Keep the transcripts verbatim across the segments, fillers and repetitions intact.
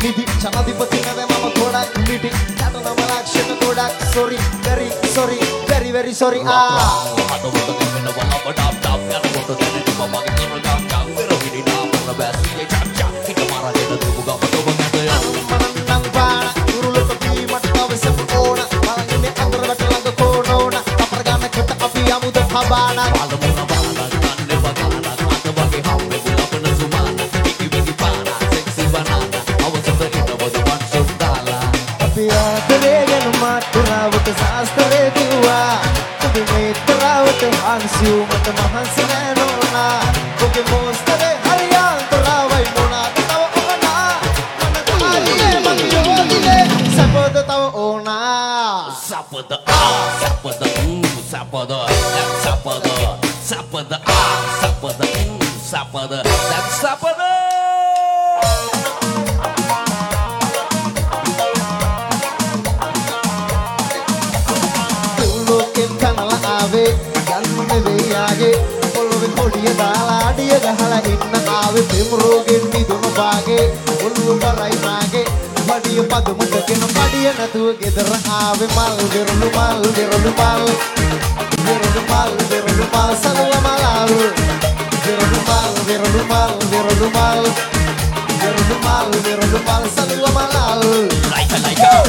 විදි ජනාධිපති නැද මම ගොඩක් මිටි නටන මලක්ෂණ ගොඩක් sorry very sorry very very sorry ආ හදවත ගෙවෙනවා අපඩම් ඩම් යනකොට දැනෙනවා මගේ කරගම් ගම් වෙර විදිනා මොන බැසියේ චක්චා හිත මාරගෙන දුක ගමට ඔබ නැද යන මනම් පාන උරුලක පීමට අවශ්‍ය ඕන බලන්නේ අඟරකට ළඟ කොනෝන අපර ගන්න කට අපි යමුද හබාන බලමුන බලන කන්නේ බගාන අත වගේ හම්බේ බුලපන සුමාන කිකි විදි පාන සෙක්සි බනාන අවසත ඉන්නවද වන් සුන්දාලා අපි ආදරේගෙන මාතුරාවට සාස්තරේ දිවා ඔබේ මේතරාවට හංසියු මත මහන්සි නෑනෝනා ඔබේ මොස්තරේ හරියන්තරාවයි මොනාද තව ඕනා මන කාලියේ මගියෝදිලේ සපද තව ඕනා සපද ආ සපද ම් සපද සපද සපද ආ සපද ම් සපද සපද යන්නේ වෙයාගේ පොළොවේ කොඩිය දාලා අඩිය ගහලා ඉන්න ආවේ පෙම්රෝගෙන් මිදුණු පාගේ ඔළුව කරයි මාගේ වඩිය පදමුට කෙන පඩිය නැතුව ගෙදර ආවේ මල් දෙරළු මල් දෙරළු මල් දෙරළු මල් දෙරළු මල් සලුව මලල් දෙරළු මල් දෙරළු මල් දෙරළු මල් දෙරළු මල් දෙරළු මල් සලුව මලල් like like go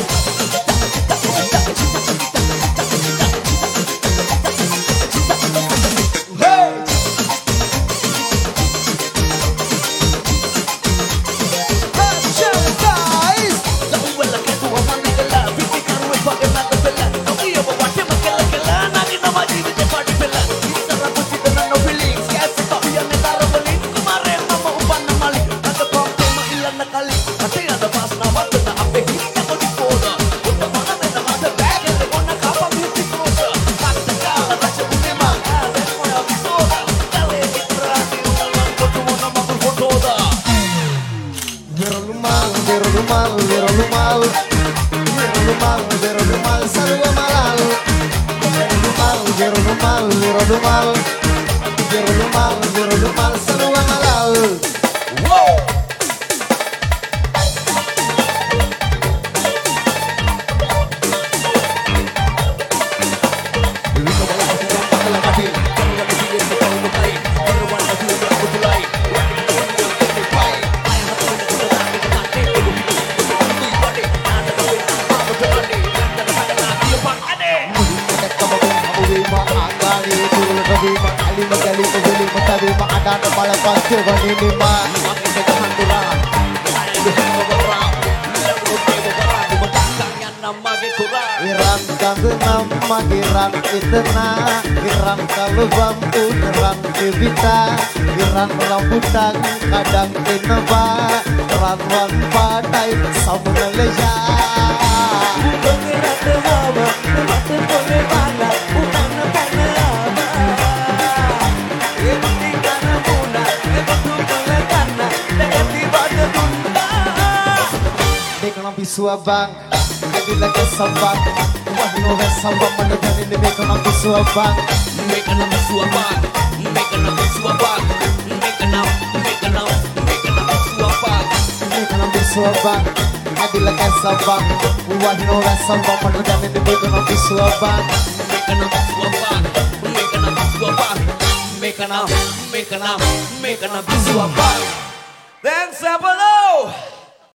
Iran itena, Iran kalau bambu, Iran kebita, Iran rambutan, kadang kenapa, Iran wan patai, sama leja. Pengirat terhawa, mati boleh mana, bukan pengelaba. Ini karena muda, betul boleh karena, dengan tiba tertunda. Dekana bisuabang, agila kesabang. No samba mana jane ne mekana bisuabang mekana bisuabang mekana bisuabang mekana mekana mekana bisuabang mekana bisuabang adila kasabang wa no samba mana jane ne mekana bisuabang mekana bisuabang mekana bisuabang mekana mekana mekana bisuabang. Then say below.